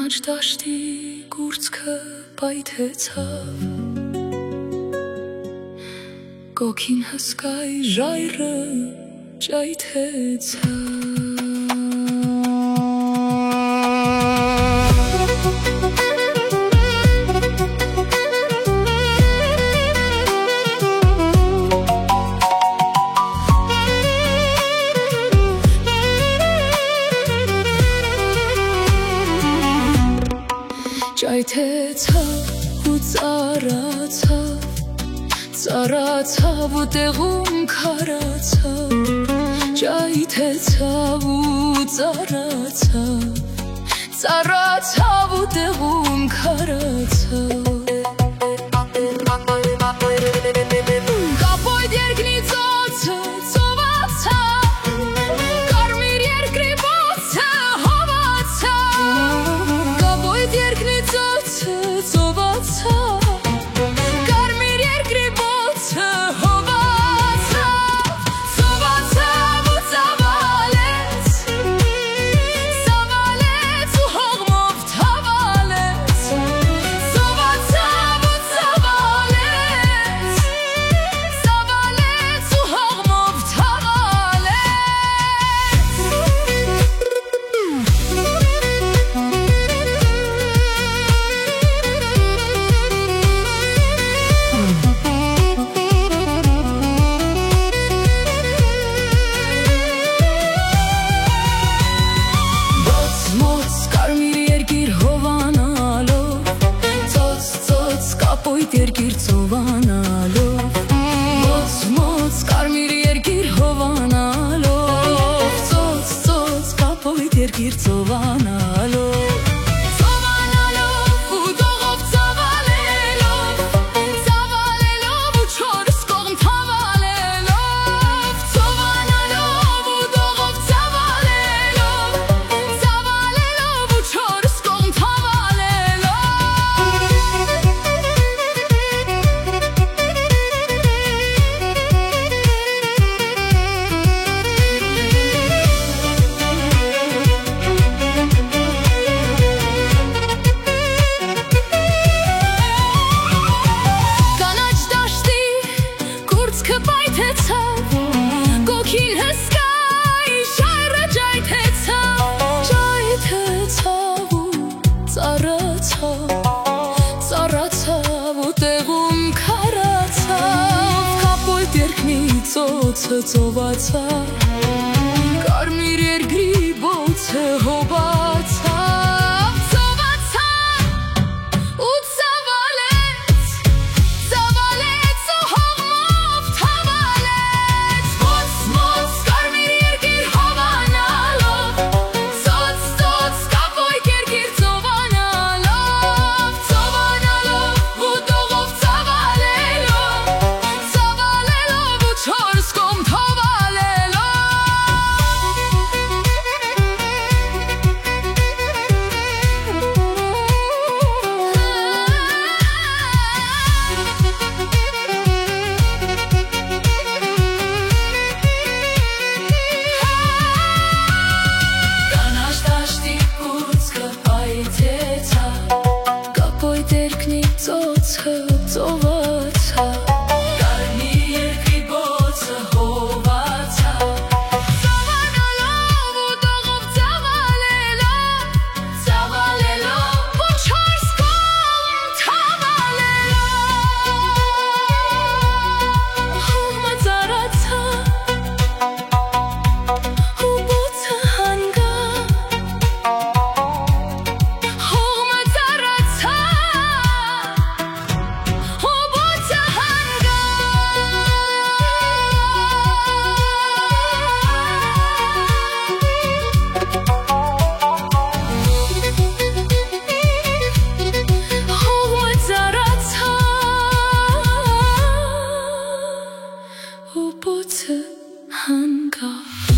Կանաչ դաշտի կուրծքը պայթեցավ, կոքին հսկայ ժայռը ճայթեցավ։ Ճայթեցավ ու ծառացավ, ծառացավ ու տեղում քարացավ, ճայթեցավ ու ծառացավ, ծառացավ ու տեղում քարացավ։ Կապոյտ երկնի ծոցը ծովածավ, կարմիր երկրի բոցը հովացավ, կապոյտ երկնի ծոցը ծովածավ, կարմիր երկրի բոցը հովացավ, ծովածավ ու ծավալեց, ծավալեց ու հողմով թավալեց, ծովածավ ու ծավալեց, ծավալեց ու հողմով թավալեց։ Ոնց կարմիր երկիր հովանալով, ծոց ծոց կապոյտ երկիր ծովանալով, ոնց կարմիր երկիր հովանալով, ծոց ծոց կապոյտ երկիր ծովանալով, ծովանալով ու դողով ծավալելով, ծավալելով ու չորս կողմ թավալելով, ծովանալով ու դողով ծավալելով, ծավալելով ու չորս կողմ թավալելով։ Կանաչ դաշտի կուրծքը պայթեցավ, կոքին հսկայ ժայռը ճայթեցավ, ճայթեցավ ու ծառացավ, ծառացավ ու տեղում քարացավ, կապոյտ երկնի ծոցը ծովածավ, կարմիր երկրի բոցը հովացավ, ծովածավ ու ծավալեց, ծավալեց ու հողմով թավալեց, ոնց կարմիր երկիր հովանալով, ծոց ծոց կապոյտ երկիր ծովանալով, ծովանալով ու դողով ծավալելով, ծավալելով ու չորս կողմ թավալելով։ Կանաչ դաշտի կուրծքը պայթեցավ, կապոյտ երկնի ծոցը ծովածավ, կարմիր երկրի բոցը հովացավ, ծովանալով ու դողով ծավալելով, ծավալելով ու չորս կողմ թավալելով, հողմը ծառացավ ու բոցը հանգավ, հողմը ծառացավ ու բոցը հանգավ, հողմը ծառացավ ու բոցը հանգավ։